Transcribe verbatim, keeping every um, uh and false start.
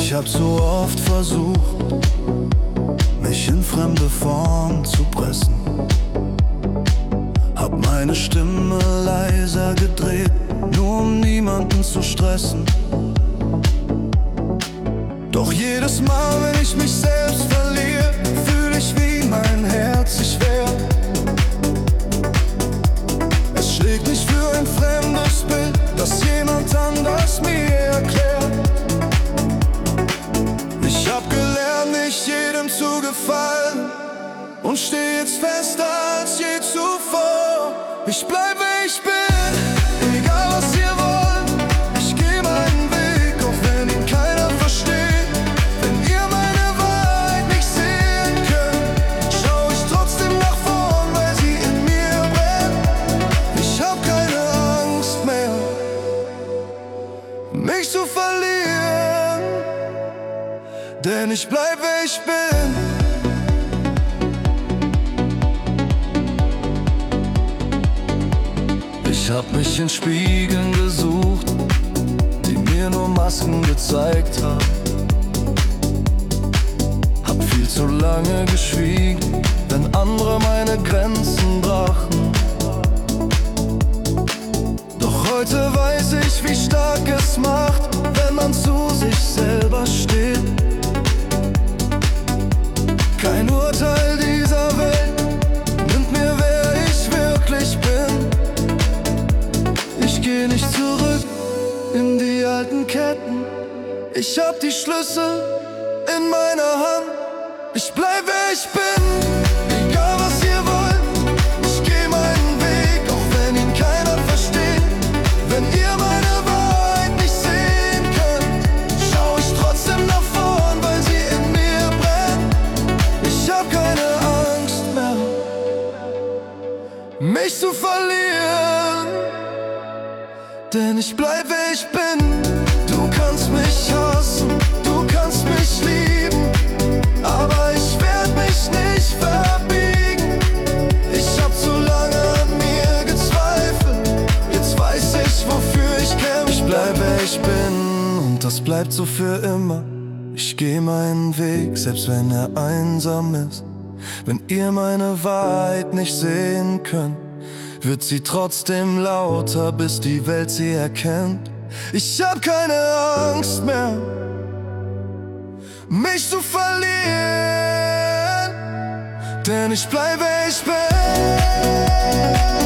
Ich hab so oft versucht, mich in fremde Form zu pressen. Hab meine Stimme leiser gedreht, nur um niemanden zu stressen. Doch jedes Mal, wenn ich mich selbst verliere, fühl ich, wie mein Herz sich wehrt. Es schlägt nicht für ein fremdes Bild, das jemand anders mir erklärt. Ich hab gelernt, nicht jedem zu gefallen und steh jetzt fester als je zuvor. Ich bleib, wer ich bin, egal was ihr wollt. Ich geh meinen Weg, auch wenn ihn keiner versteht. Wenn ihr meine Wahrheit nicht sehen könnt, schau ich trotzdem nach vorn, weil sie in mir brennt. Ich hab keine Angst mehr, mich zu verlieren, denn ich bleib, wer ich bin. Ich hab mich in Spiegeln gesucht, die mir nur Masken gezeigt haben. Hab viel zu lange geschwiegen, wenn andere meine Grenzen brachen. Doch heute weiß ich, wie stark es macht, wenn man zu sich selber steht. Kein Urteil dieser Welt nimmt mir, wer ich wirklich bin. Ich geh nicht zurück in die alten Ketten. Ich hab die Schlüssel in meiner Hand. Ich bleib, wer ich bin, egal was ihr wollt. Ich geh meinen Weg, auch wenn ihn keiner versteht. Wenn ihr meine Wahrheit nicht sehen könnt, schau ich trotzdem nach vorn, weil sie in mir brennt. Ich hab keine Angst mehr, mich zu verlieren, denn ich bleib, wer ich bin. Du kannst mich hassen, du kannst mich lieben, aber ich werd mich nicht verbiegen. Ich hab zu lange an mir gezweifelt, jetzt weiß ich, wofür ich kämpfe. Ich bleib, wer ich bin, und das bleibt so für immer. Ich geh meinen Weg, selbst wenn er einsam ist. Wenn ihr meine Wahrheit nicht sehen könnt, wird sie trotzdem lauter, bis die Welt sie erkennt. Ich hab keine Angst mehr, mich zu verlieren, denn ich bleib, wer ich bin.